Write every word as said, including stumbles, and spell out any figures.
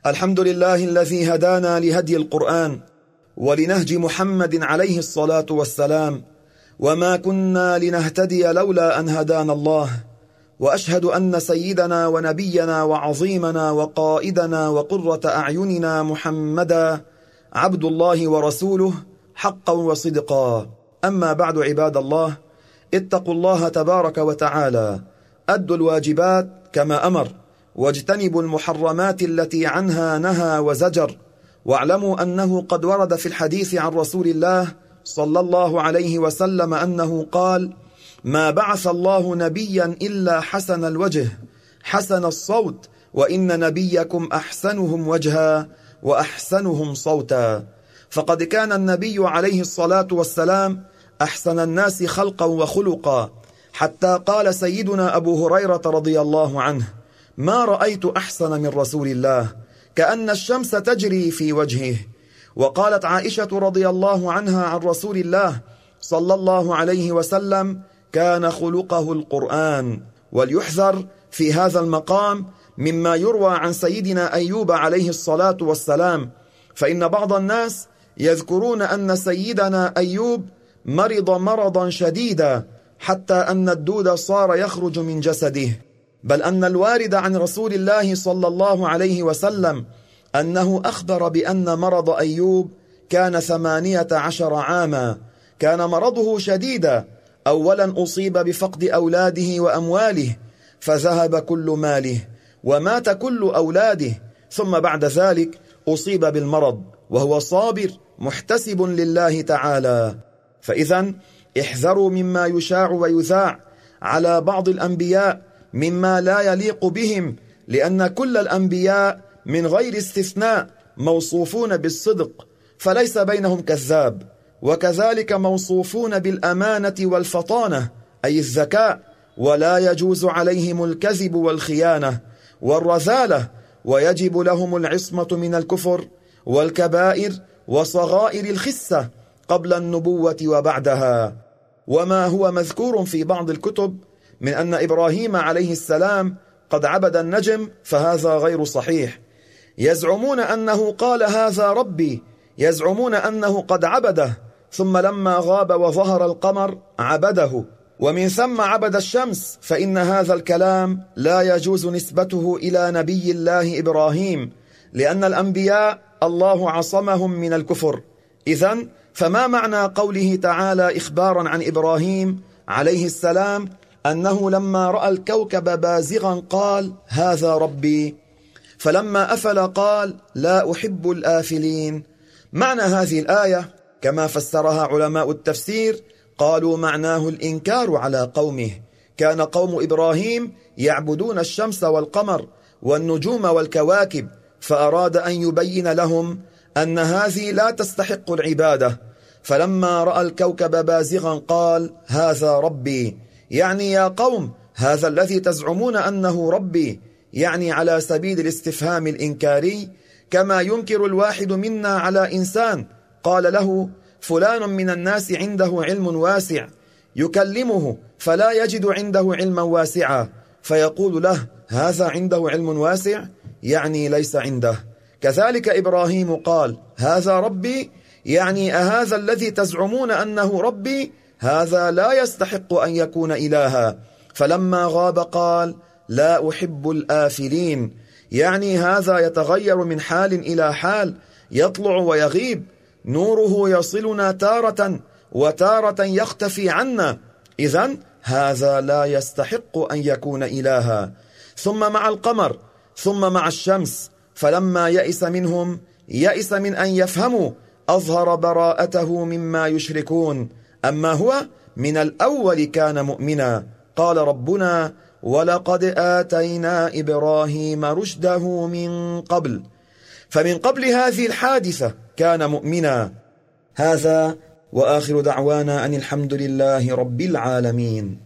الحمد لله الذي هدانا لهدي القرآن ولنهج محمد عليه الصلاة والسلام، وما كنا لنهتدي لولا أن هدانا الله. وأشهد أن سيدنا ونبينا وعظيمنا وقائدنا وقرة أعيننا محمدا عبد الله ورسوله حقا وصدقا. أما بعد، عباد الله، اتقوا الله تبارك وتعالى، أدوا الواجبات كما أمر، واجتنبوا المحرمات التي عنها نهى وزجر، واعلموا أنه قد ورد في الحديث عن رسول الله صلى الله عليه وسلم أنه قال: ما بعث الله نبيا إلا حسن الوجه حسن الصوت، وإن نبيكم أحسنهم وجها وأحسنهم صوتا. فقد كان النبي عليه الصلاة والسلام أحسن الناس خلقا وخلقا، حتى قال سيدنا أبو هريرة رضي الله عنه: ما رأيت أحسن من رسول الله، كأن الشمس تجري في وجهه. وقالت عائشة رضي الله عنها عن رسول الله صلى الله عليه وسلم: كان خلقه القرآن. وليحذر في هذا المقام مما يروى عن سيدنا أيوب عليه الصلاة والسلام، فإن بعض الناس يذكرون أن سيدنا أيوب مرض مرضا شديدا حتى أن الدود صار يخرج من جسده، بل أن الوارد عن رسول الله صلى الله عليه وسلم أنه أخبر بأن مرض أيوب كان ثمانية عشر عاما. كان مرضه شديدا، أولا أصيب بفقد أولاده وأمواله فذهب كل ماله ومات كل أولاده، ثم بعد ذلك أصيب بالمرض وهو صابر محتسب لله تعالى. فإذا احذروا مما يشاع ويذاع على بعض الأنبياء مما لا يليق بهم، لأن كل الأنبياء من غير استثناء موصوفون بالصدق فليس بينهم كذاب، وكذلك موصوفون بالأمانة والفطانة أي الذكاء، ولا يجوز عليهم الكذب والخيانة والرذالة، ويجب لهم العصمة من الكفر والكبائر وصغائر الخسة قبل النبوة وبعدها. وما هو مذكور في بعض الكتب من أن إبراهيم عليه السلام قد عبد النجم فهذا غير صحيح. يزعمون أنه قال هذا ربي، يزعمون أنه قد عبده، ثم لما غاب وظهر القمر عبده، ومن ثم عبد الشمس، فإن هذا الكلام لا يجوز نسبته إلى نبي الله إبراهيم، لأن الأنبياء الله عصمهم من الكفر. إذن فما معنى قوله تعالى إخبارا عن إبراهيم عليه السلام أنه لما رأى الكوكب بازغا قال هذا ربي، فلما أفل قال لا أحب الآفلين؟ معنى هذه الآية كما فسرها علماء التفسير قالوا معناه الإنكار على قومه. كان قوم إبراهيم يعبدون الشمس والقمر والنجوم والكواكب، فأراد أن يبين لهم أن هذه لا تستحق العبادة، فلما رأى الكوكب بازغا قال هذا ربي، يعني يا قوم هذا الذي تزعمون أنه ربي، يعني على سبيل الاستفهام الإنكاري، كما ينكر الواحد منا على إنسان قال له فلان من الناس عنده علم واسع، يكلمه فلا يجد عنده علما واسعا، فيقول له هذا عنده علم واسع، يعني ليس عنده. كذلك إبراهيم قال هذا ربي، يعني أهذا الذي تزعمون أنه ربي هذا لا يستحق أن يكون إلها، فلما غاب قال لا أحب الآفلين، يعني هذا يتغير من حال إلى حال، يطلع ويغيب، نوره يصلنا تارة وتارة يختفي عنا، إذن هذا لا يستحق أن يكون إلها. ثم مع القمر، ثم مع الشمس، فلما يئس منهم يئس من أن يفهموا أظهر براءته مما يشركون، أما هو من الأول كان مؤمنا. قال ربنا ولقد آتينا إبراهيم رشده من قبل، فمن قبل هذه الحادثة كان مؤمنا. هذا وآخر دعوانا أن الحمد لله رب العالمين.